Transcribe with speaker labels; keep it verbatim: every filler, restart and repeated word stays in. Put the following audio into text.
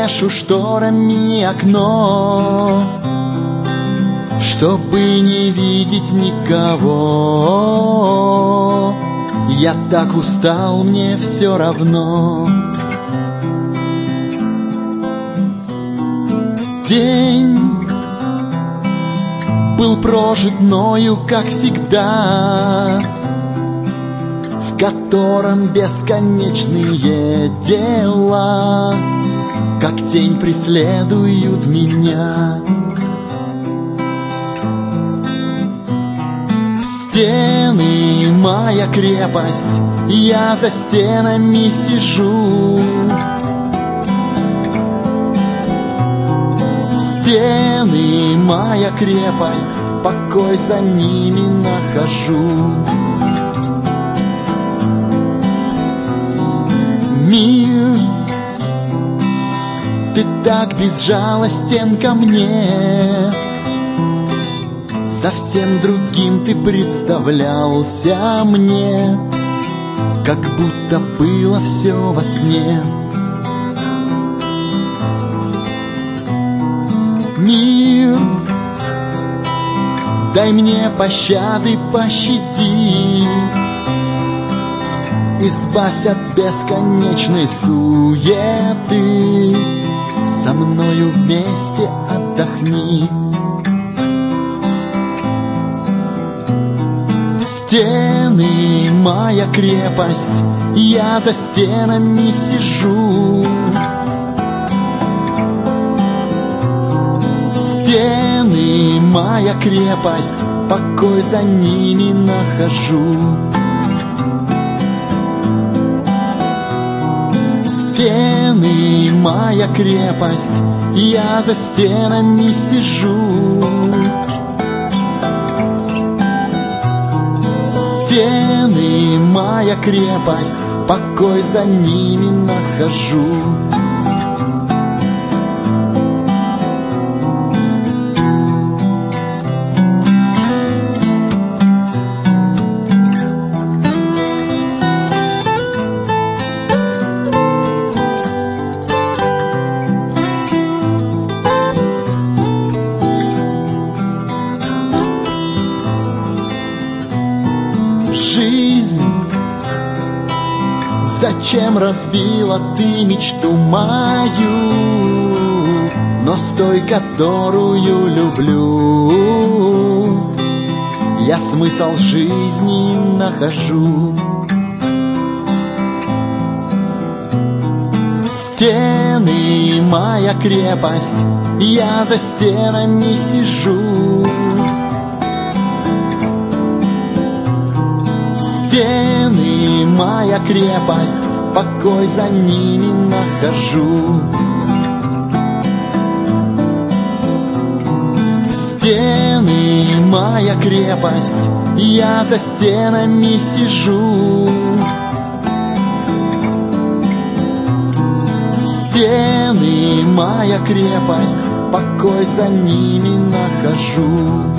Speaker 1: завешу шторами окно, чтобы не видеть никого. Я так устал, мне все равно. День был прожит мною, как всегда, в котором бесконечные дела, как тень, преследуют меня. Стены — моя крепость, я за стенами сижу. Стены — моя крепость, покой за ними нахожу. Мир, ты так безжалостен ко мне, совсем другим ты представлялся мне, как будто было все во сне. Мир, дай мне пощады, пощади, избавь от бесконечной суеты, со мною вместе отдохни. Стены — моя крепость, я за стенами сижу. Стены — моя крепость, покой за ними нахожу. Стены — моя крепость, я за стенами сижу. Стены — моя крепость, покой за ними нахожу. Жизнь, зачем разбила ты мечту мою, но с той, которую люблю, я смысл жизни нахожу. Стены — моя крепость, я за стенами сижу. Стены — моя крепость, покой за ними нахожу. Стены — моя крепость, я за стенами сижу. Стены — моя крепость, покой за ними нахожу.